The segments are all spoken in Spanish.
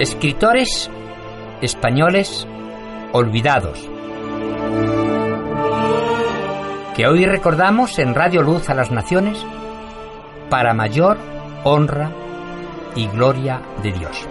Escritores españoles olvidados, que hoy recordamos en Radio Luz a las Naciones para mayor honra y gloria de Dios.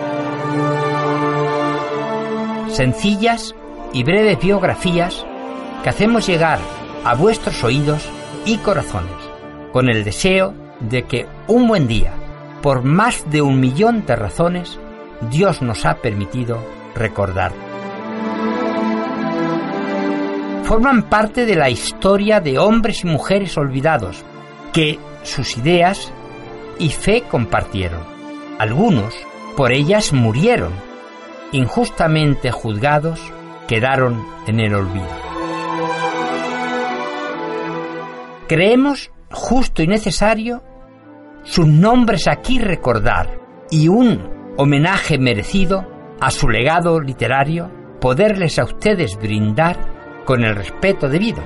Sencillas y breves biografías que hacemos llegar a vuestros oídos y corazones, con el deseo de que un buen día, por más de 1 millón de razones, Dios nos ha permitido recordar. Forman parte de la historia de hombres y mujeres olvidados que sus ideas y fe compartieron. Algunos por ellas murieron, injustamente juzgados, quedaron en el olvido. Creemos justo y necesario sus nombres aquí recordar y un homenaje merecido a su legado literario poderles a ustedes brindar con el respeto debido.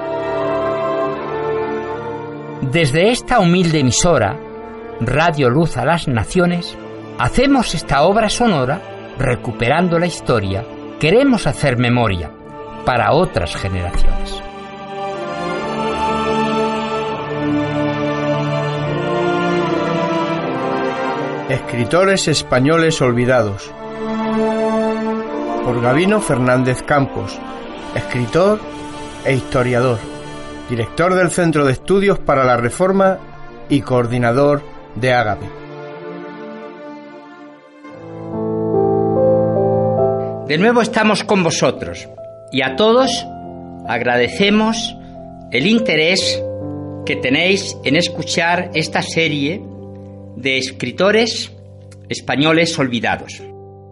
Desde esta humilde emisora, Radio Luz a las Naciones, hacemos esta obra sonora recuperando la historia. Queremos hacer memoria para otras generaciones. Escritores españoles olvidados, por Gabino Fernández Campos, escritor e historiador, director del Centro de Estudios para la Reforma y coordinador de Ágape. De nuevo estamos con vosotros y a todos agradecemos el interés que tenéis en escuchar esta serie de escritores españoles olvidados.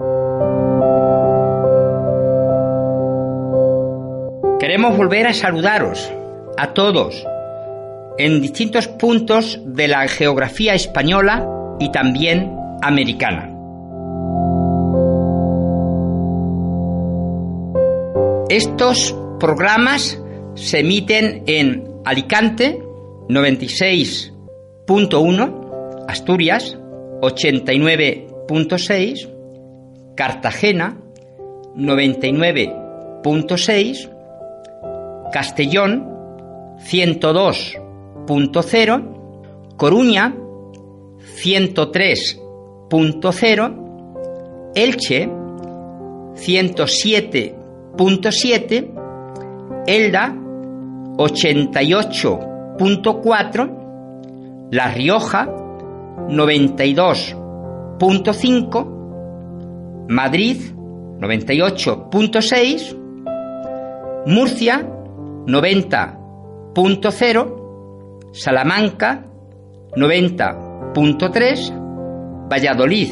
Queremos volver a saludaros a todos en distintos puntos de la geografía española y también americana. Estos programas se emiten en Alicante 96.1, Asturias 89.6, Cartagena 99.6, Castellón 102.0, Coruña 103.0, Elche 107.7, Elda 88.4, La Rioja 92.5, Madrid 98.6, Murcia 90.0, Salamanca 90.3, Valladolid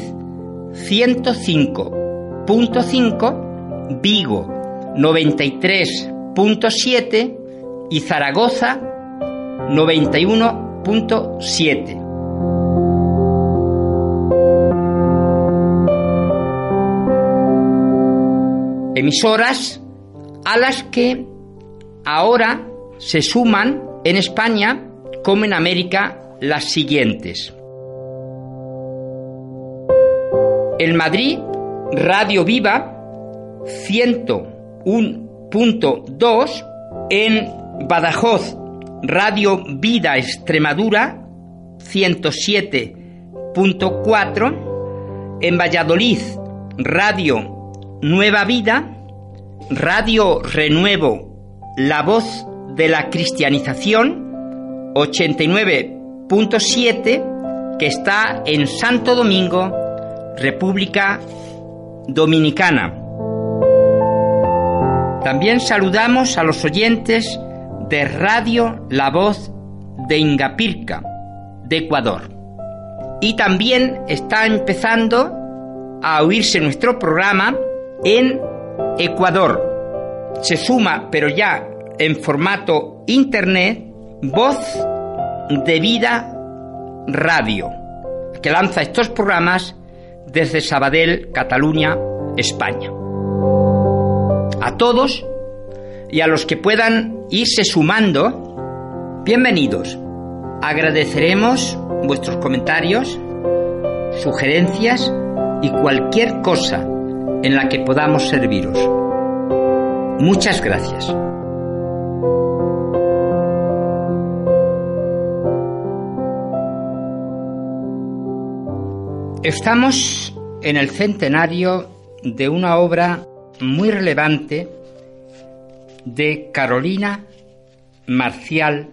105.5, Vigo 93.7 y Zaragoza 91.7. Emisoras a las que ahora se suman en España, como en América, las siguientes. En Madrid, Radio Viva 101.2, en Badajoz, Radio Vida Extremadura 107.4, en Valladolid, Radio Nueva Vida, Radio Renuevo, La Voz de la Cristianización 89.7, que está en Santo Domingo, República Dominicana. También saludamos a los oyentes de Radio La Voz de Ingapirca, de Ecuador. Y también está empezando a oírse nuestro programa en Ecuador. Se suma, pero ya en formato internet, Voz de Vida Radio, que lanza estos programas desde Sabadell, Cataluña, España. A todos y a los que puedan irse sumando, bienvenidos. Agradeceremos vuestros comentarios, sugerencias y cualquier cosa en la que podamos serviros. Muchas gracias. Estamos en el centenario de una obra muy relevante de Carolina Marcial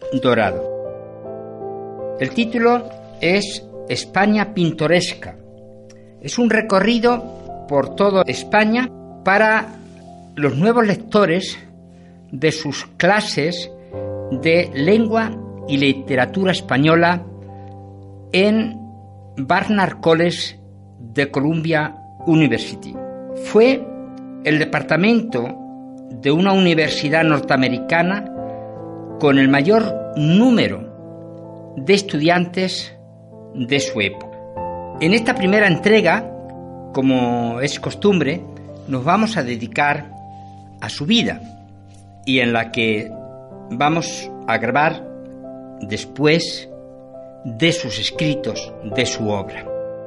Dorado. El título es España pintoresca. Es un recorrido por toda España para los nuevos lectores de sus clases de lengua y literatura española en Barnard College de Columbia University. Fue el departamento de una universidad norteamericana con el mayor número de estudiantes de su época. En esta primera entrega, como es costumbre, nos vamos a dedicar a su vida y en la que vamos a grabar después de sus escritos, de su obra.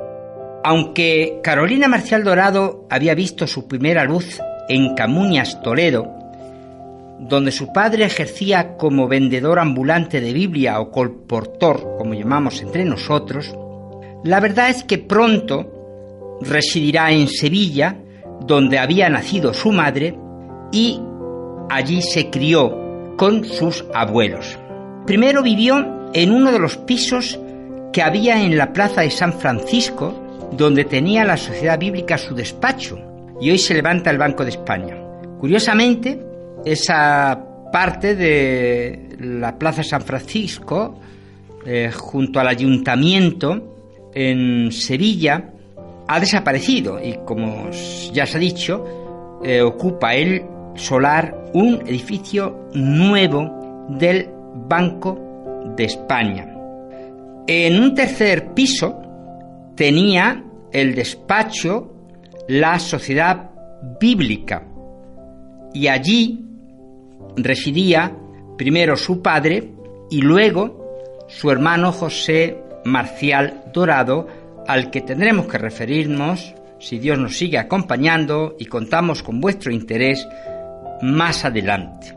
Aunque Carolina Marcial Dorado había visto su primera luz en Camuñas, Toledo, donde su padre ejercía como vendedor ambulante de Biblia o colportor, como llamamos entre nosotros, la verdad es que pronto residirá en Sevilla, donde había nacido su madre, y allí se crió con sus abuelos. Primero vivió en uno de los pisos que había en la plaza de San Francisco, donde tenía la Sociedad Bíblica su despacho, y hoy se levanta el Banco de España. Curiosamente, esa parte de la plaza San Francisco, junto al ayuntamiento en Sevilla, ha desaparecido y, como ya se ha dicho, ocupa el solar un edificio nuevo del Banco de España. En un tercer piso tenía el despacho la Sociedad Bíblica y allí residía primero su padre y luego su hermano José Marcial Dorado, al que tendremos que referirnos, si Dios nos sigue acompañando y contamos con vuestro interés, más adelante.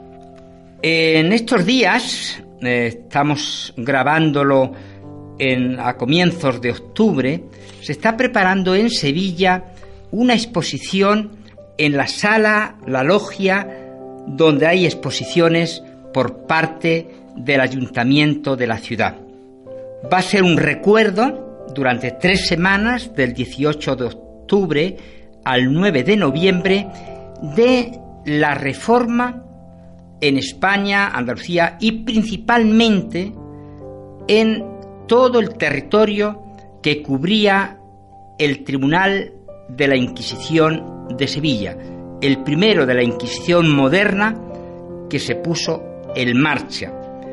En estos días, estamos grabándolo a comienzos de octubre, se está preparando en Sevilla una exposición en la sala La Logia, donde hay exposiciones por parte del ayuntamiento de la ciudad. Va a ser un recuerdo durante 3 semanas, del 18 de octubre al 9 de noviembre, de la reforma en España, Andalucía y principalmente en todo el territorio que cubría el Tribunal de la Inquisición de Sevilla, el primero de la Inquisición moderna que se puso en marcha.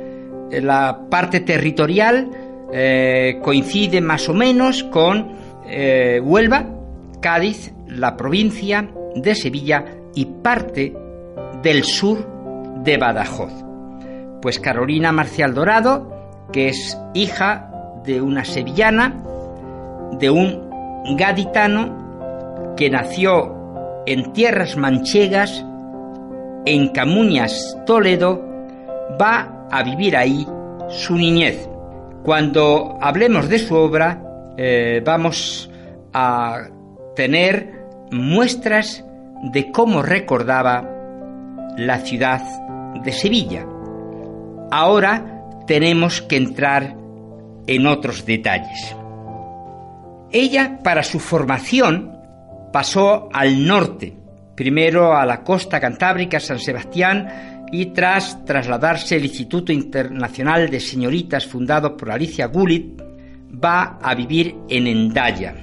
La parte territorial coincide más o menos con Huelva, Cádiz, la provincia de Sevilla y parte del sur de Badajoz. Pues Carolina Marcial Dorado, que es hija de una sevillana, de un gaditano que nació en tierras manchegas, en Camuñas, Toledo, va a vivir ahí su niñez. Cuando hablemos de su obra, vamos a tener muestras de cómo recordaba la ciudad de Sevilla. Ahora tenemos que entrar en otros detalles. Ella, para su formación, pasó al norte, primero a la costa cantábrica, San Sebastián, y tras trasladarse al Instituto Internacional de Señoritas, fundado por Alicia Gullit, va a vivir en Hendaya.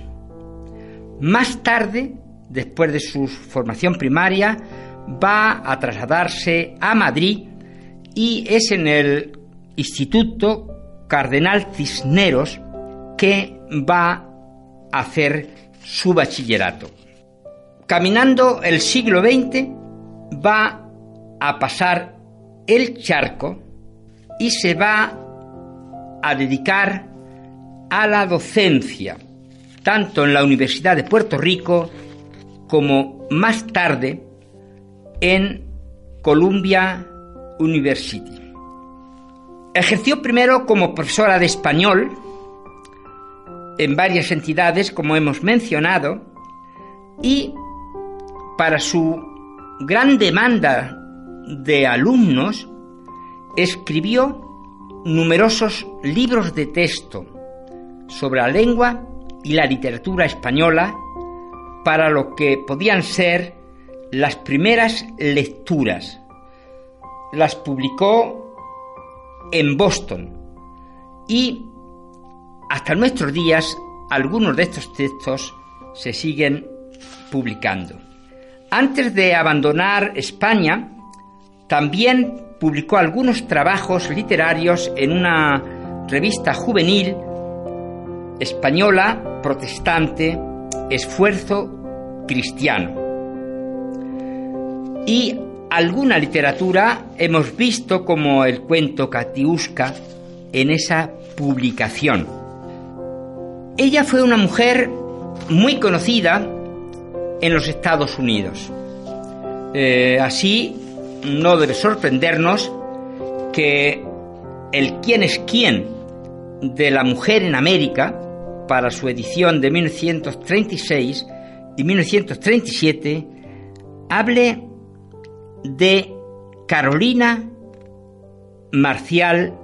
Más tarde, después de su formación primaria, va a trasladarse a Madrid y es en el Instituto Cardenal Cisneros que va a hacer su bachillerato. Caminando el siglo XX, va a pasar el charco y se va a dedicar a la docencia. tanto en la Universidad de Puerto Rico como más tarde en Columbia University. Ejerció primero como profesora de español en varias entidades, como hemos mencionado, y para su gran demanda de alumnos, escribió numerosos libros de texto sobre la lengua y la literatura española para lo que podían ser las primeras lecturas. Las publicó en Boston y hasta nuestros días algunos de estos textos se siguen publicando. Antes de abandonar España, también publicó algunos trabajos literarios en una revista juvenil española protestante, Esfuerzo Cristiano. Y alguna literatura hemos visto, como el cuento Katiuska, en esa publicación. Ella fue una mujer muy conocida en los Estados Unidos. Así, no debe sorprendernos que el ¿Quién es quién? De la mujer en América, para su edición de 1936 y 1937, hable de Carolina Marcial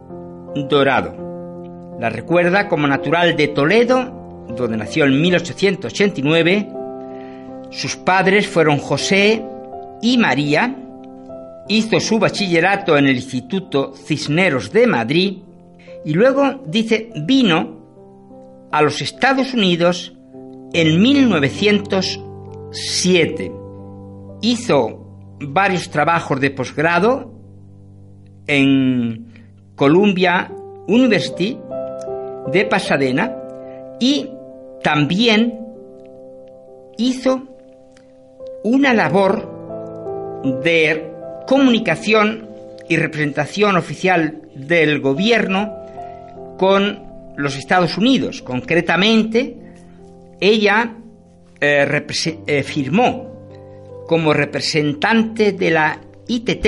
Dorado. La recuerda como natural de Toledo, donde nació en 1889. Sus padres fueron José y María. Hizo su bachillerato en el Instituto Cisneros de Madrid y luego, dice, vino a los Estados Unidos en 1907. Hizo varios trabajos de posgrado en Columbia University de Pasadena y también hizo una labor de comunicación y representación oficial del gobierno con los Estados Unidos. Concretamente, ella firmó como representante de la ITT,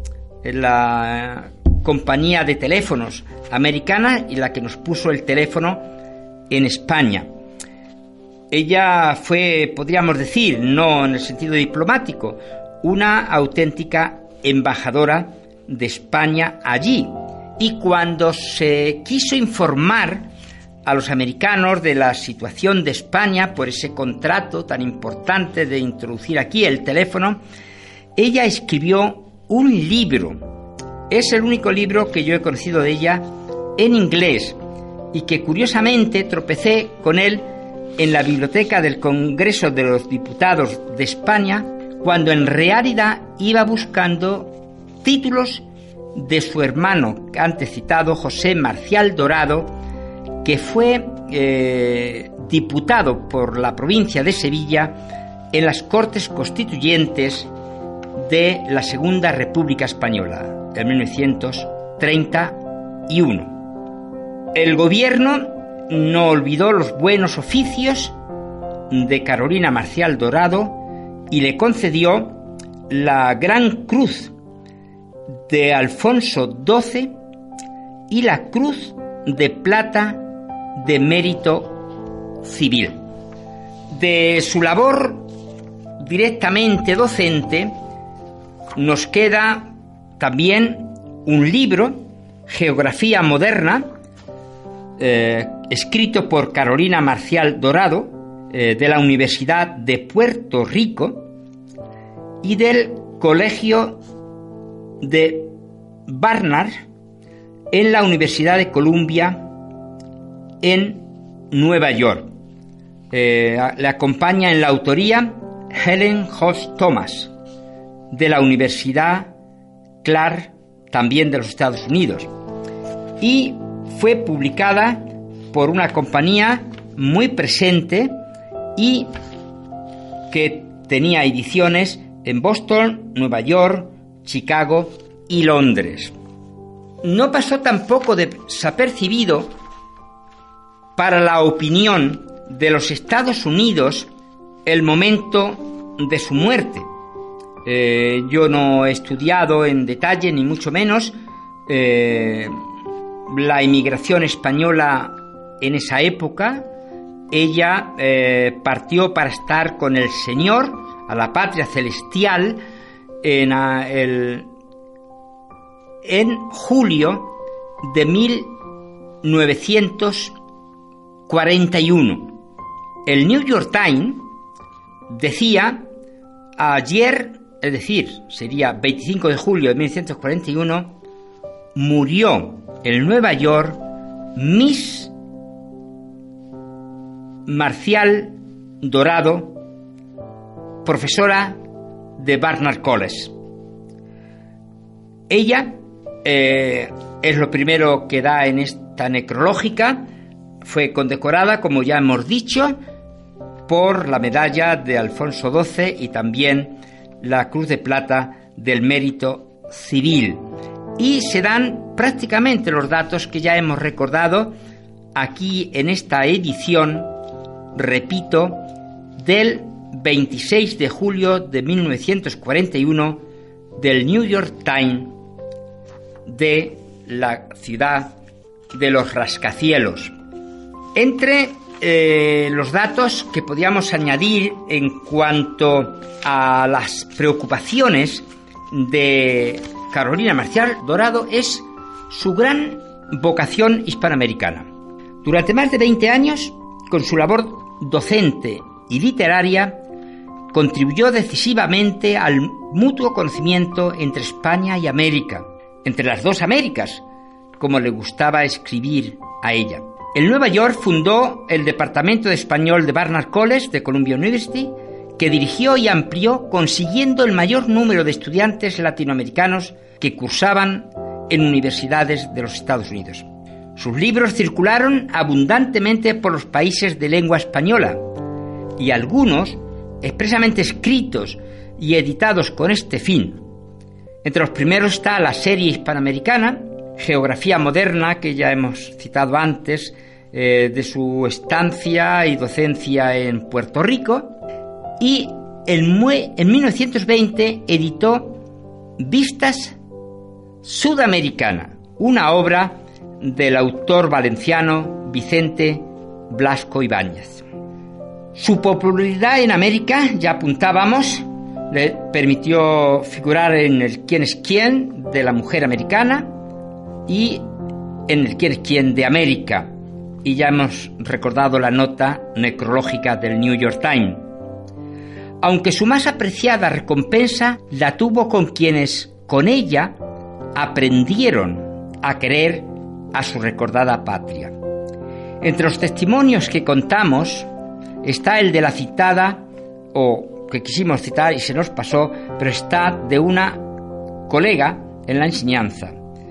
la compañía de teléfonos americana y la que nos puso el teléfono en España. Ella fue, podríamos decir, no en el sentido diplomático, una auténtica embajadora de España allí. Y cuando se quiso informar a los americanos de la situación de España por ese contrato tan importante de introducir aquí el teléfono, ella escribió un libro. Es el único libro que yo he conocido de ella en inglés y que curiosamente tropecé con él en la biblioteca del Congreso de los Diputados de España, cuando en realidad iba buscando títulos de su hermano antes citado, José Marcial Dorado, que fue diputado por la provincia de Sevilla en las Cortes Constituyentes de la Segunda República Española, en 1931. El gobierno no olvidó los buenos oficios de Carolina Marcial Dorado y le concedió la Gran Cruz de Alfonso XII y la Cruz de Plata de Mérito Civil. De su labor directamente docente nos queda también un libro, Geografía Moderna, escrito por Carolina Marcial Dorado, de la Universidad de Puerto Rico y del Colegio de Barnard en la Universidad de Columbia en Nueva York. Le acompaña en la autoría Helen Hodge Thomas de la Universidad Clark, también de los Estados Unidos, y fue publicada por una compañía muy presente y que tenía ediciones en Boston, Nueva York, Chicago y Londres. No pasó tampoco desapercibido para la opinión de los Estados Unidos el momento de su muerte. Yo no he estudiado en detalle, ni mucho menos, la inmigración española en esa época. Ella partió para estar con el Señor a la patria celestial en julio de 1941. El New York Times decía ayer, es decir, sería 25 de julio de 1941, murió en Nueva York Miss Marcial Dorado, profesora de Barnard College. Ella es lo primero que da en esta necrológica. Fue condecorada, como ya hemos dicho, por la medalla de Alfonso XII y también la Cruz de Plata del Mérito Civil. Y se dan prácticamente los datos que ya hemos recordado aquí en esta edición, repito, del 26 de julio de 1941 del New York Times de la ciudad de los rascacielos. Entre los datos que podíamos añadir en cuanto a las preocupaciones de Carolina Marcial Dorado es su gran vocación hispanoamericana. Durante más de 20 años, con su labor docente y literaria, contribuyó decisivamente al mutuo conocimiento entre España y América, entre las dos Américas, como le gustaba escribir a ella. En Nueva York fundó el Departamento de Español de Barnard College de Columbia University, que dirigió y amplió consiguiendo el mayor número de estudiantes latinoamericanos que cursaban en universidades de los Estados Unidos. Sus libros circularon abundantemente por los países de lengua española, y algunos expresamente escritos y editados con este fin. Entre los primeros está la serie hispanoamericana, Geografía Moderna, que ya hemos citado antes, de su estancia y docencia en Puerto Rico, y en 1920 editó Vistas Sudamericana, una obra del autor valenciano Vicente Blasco Ibáñez. Su popularidad en América, ya apuntábamos, le permitió figurar en el Quién es quién de la mujer americana y en el Quién es quién de América, y ya hemos recordado la nota necrológica del New York Times. Aunque su más apreciada recompensa la tuvo con quienes con ella aprendieron a querer a su recordada patria. Entre los testimonios que contamos está el de la citada, o que quisimos citar y se nos pasó, pero está de una colega en la enseñanza,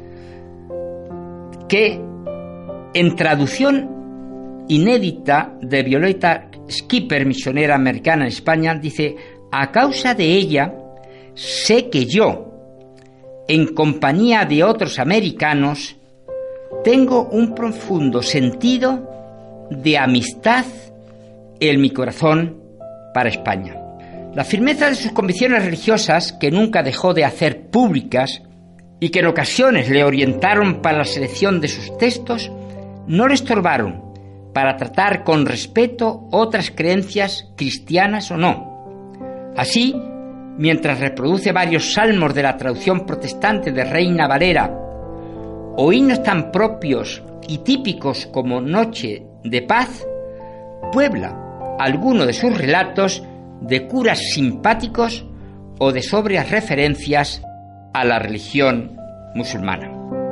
que en traducción inédita de Violeta Skipper, misionera americana en España, dice: a causa de ella sé que yo, en compañía de otros americanos, tengo un profundo sentido de amistad en mi corazón para España. La firmeza de sus convicciones religiosas, que nunca dejó de hacer públicas y que en ocasiones le orientaron para la selección de sus textos, no le estorbaron para tratar con respeto otras creencias cristianas o no. Así, mientras reproduce varios salmos de la traducción protestante de Reina Valera o himnos tan propios y típicos como Noche de Paz, puebla alguno de sus relatos de curas simpáticos o de sobrias referencias a la religión musulmana.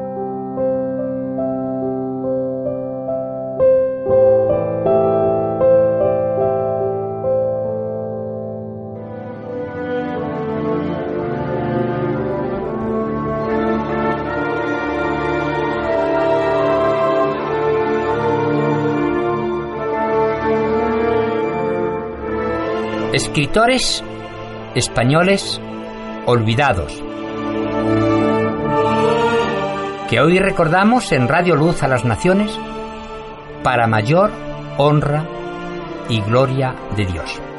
Escritores españoles olvidados, que hoy recordamos en Radio Luz a las Naciones para mayor honra y gloria de Dios.